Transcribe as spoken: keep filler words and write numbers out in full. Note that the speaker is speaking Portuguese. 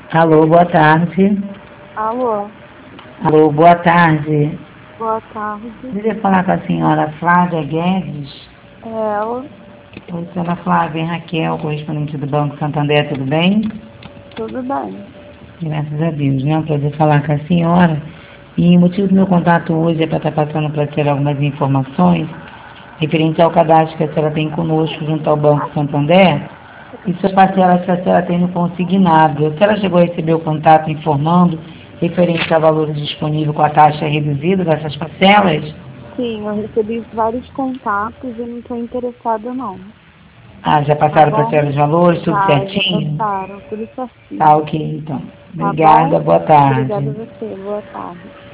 Alô, boa tarde. Alô, Alô, boa tarde. boa tarde. Queria falar com a senhora Flávia Guedes. É ela, Oi, senhora Flávia, Raquel, correspondente do Banco Santander, tudo bem? tudo bem? Graças a Deus, né? Um prazer falar com a senhora. E o motivo do meu contato hoje é para estar passando para a senhora algumas informações referente ao cadastro que a senhora tem conosco junto ao Banco Santander e suas parcelas que a senhora tem no consignado. A senhora chegou a receber o contato informando referente a valores disponíveis com a taxa reduzida dessas parcelas? Sim, eu recebi vários contatos e não estou interessada não. Ah, já Tá passaram para a bom? senhora os valores, tudo Já, já certinho? passaram, tudo Tá certinho. ok, então. Tá bom? Obrigada, boa Obrigada a tarde. você, boa tarde.